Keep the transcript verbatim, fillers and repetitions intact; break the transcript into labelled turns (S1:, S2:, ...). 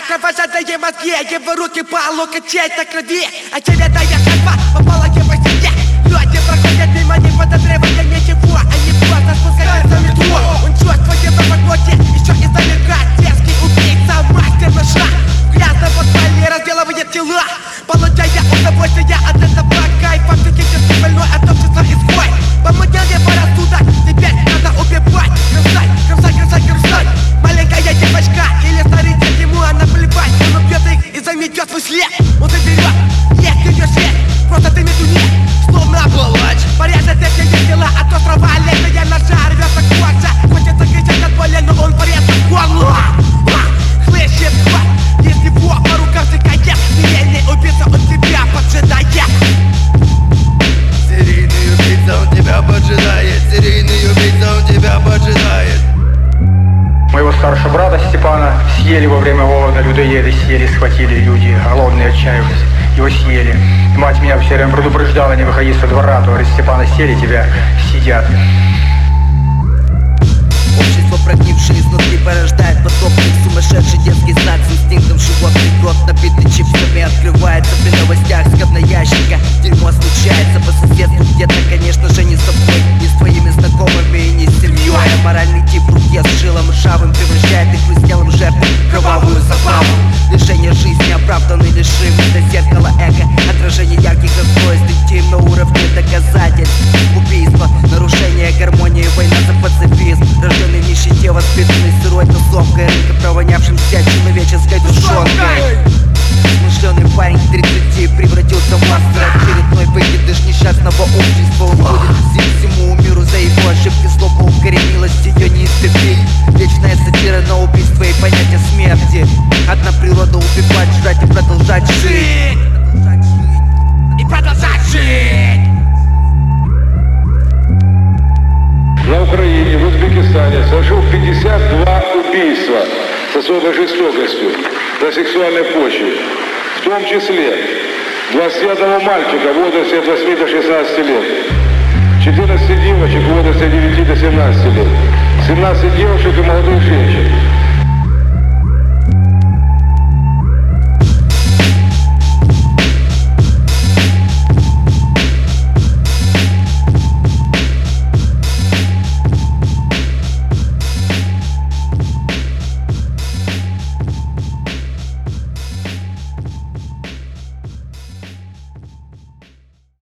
S1: Кровожадные мозги, его руки по локоть на крови. Очередная ходьба попала его семье. Люди проходят мимо, не подозревая ничего. Они просто спускаются в метро. Он чувствует в глоте, еще издалека. Дерзкий убийца, мастер ножа. В грязном подвале разделывает тела, получая удовольствие от этого кайфа. Физически больной от общества изгой. Помутнел его рассудок, теперь надо убивать. Кружай, кружай, кружай, кружай. Маленькая девочка или старый дед, ему она плевать. Он убьет их и заметет свой след. Он заберет, есть ее след. Просто ты между ней, словно палач. Порезать эти тела от острова, лезвие ножа рвется кожа. Хочется кричать от боли, но он порезал горло. Хлещет кровь, из него по рукам текает. Серийный убийца, он тебя поджидает.
S2: Серийный убийца, он тебя поджидает. Серийный убийца, он тебя поджидает.
S3: Моего старшего брата Степана съели во время голода, людоеды съели, схватили люди, голодные, отчаявшись, его съели. Мать меня все время предупреждала, не выходи со двора, то, говорит, Степана съели, тебя съедят.
S2: Общество, прогнившее изнутри, порождает потопных сумасшедший детский сад с инстинктом животный. Рот набитый чипсами открывается при новостях с говноящика. Дерьмо случается по соседству где-то, конечно же, не с тобой, не с твоими знакомыми и не с семьей. Моральный тип в руке с шилом ржавым превращает их в телом жертву кровавую забаву. Лишение жизни оправданный лишим. Это зеркало эго, отражение ярких расстройств. Интим на уровне доказательств. Убийство, нарушение гармонии, война за пацифизм. Рожденный в нищете, воспитанный сырой тусовкой, рынка провонявшимся человеческой душонкой. Смышленый парень к тридцати превратился в монстра. Очередной выкидыш несчастного общества. Он будет мстить всему миру за его ошибки. Злоба укоренилась, ее не истребить. Вечная сатира на убийство и понятие смерти. Одна природа — убивать, жрать и продолжать жить.
S1: И продолжать жить.
S4: На Украине, в Узбекистане совершил пятьдесят два убийства с особой жестокостью на сексуальной почве. В том числе двадцатилетнего мальчика в возрасте от восьми до шестнадцати лет, четырнадцати девочек в возрасте от девяти до семнадцати лет, семнадцати девушек и молодых женщин.